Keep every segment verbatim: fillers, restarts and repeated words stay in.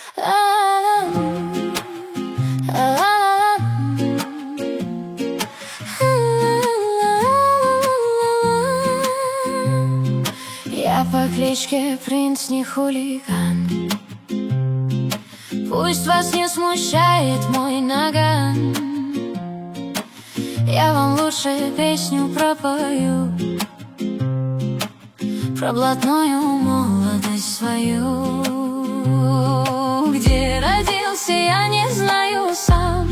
Я по кличке Принц, не хулиган. Пусть вас не смущает мой наган, я вам лучше песню пропою про блатную молодость свою. Где родился, я не знаю сам,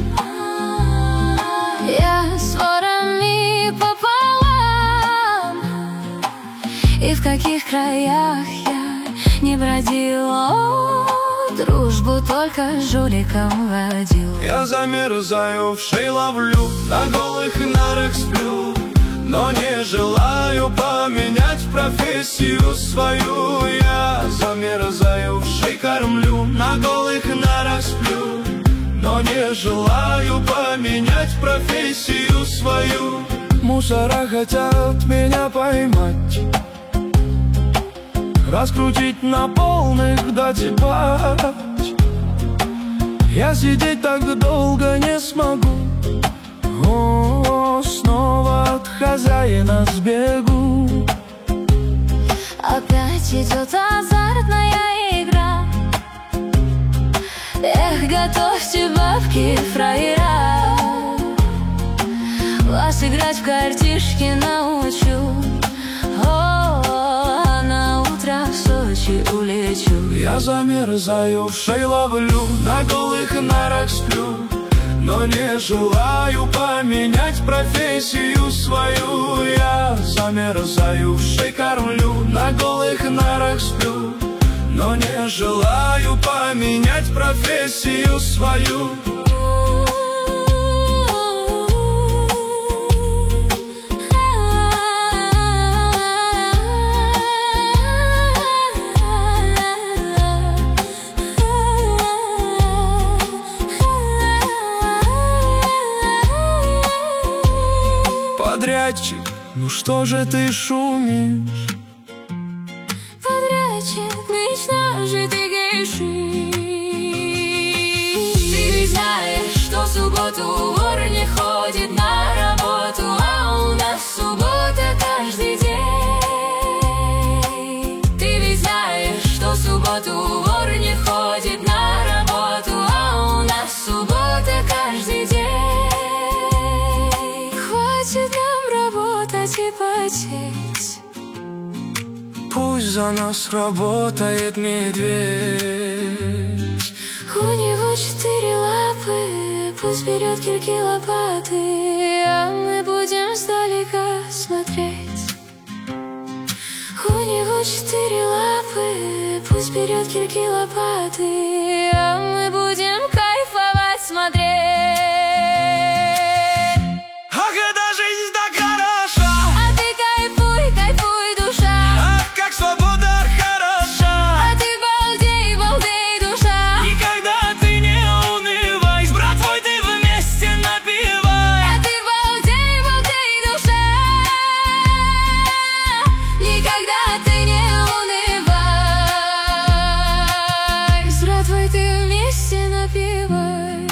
я с ворами пополам. И в каких краях я не бродила, дружбу только жуликом водил. Я замерзаю, в шей ловлю, на голых нарах сплю, но не желаю поменять профессию свою. Я замерзаю, в шей кормлю, на голых нарах сплю, но не желаю поменять профессию свою. Мусора хотят меня поймать, раскрутить на полных, дать и пать. Я сидеть так долго не смогу, о, снова от хозяина сбегу. Опять идет азартная игра, эх, готовьте бабки, фраера. Вас играть в картишки научу, о, на утро в Сочи улечу. Я замерзаю, в шей ловлю, на голых нарах сплю, но не желаю поменять профессию свою. Я замерзаю, в шей кормлю, на голых нарах сплю, но не желаю поменять профессию свою. Подрядчик, ну что же ты шумишь? Подрядчик, ну что же ты грешишь? Ты ведь знаешь, что в субботу вор не ходит на работу, а у нас суббота каждый день. Ты ведь знаешь, что в субботу вор не ходит на работу, а у нас суббота каждый день. Хватит нам работать и потеть, пусть за нас работает медведь. У него четыре лапы, пусть берет кирки, лопаты, а мы будем сдалека смотреть. У него четыре лапы, пусть берет кирки, лопаты, а мы будем кайфовать смотреть. Ах, эта жизнь так хороша, А ты кайфуй, кайфуй, душа, ах, как свобода хороша. а ты балдей, балдей, душа. Никогда ты не унывай, с братвой ты вместе напивай. А ты балдей, балдей, душа, никогда ты не унывай, с братвой ты вместе напивай.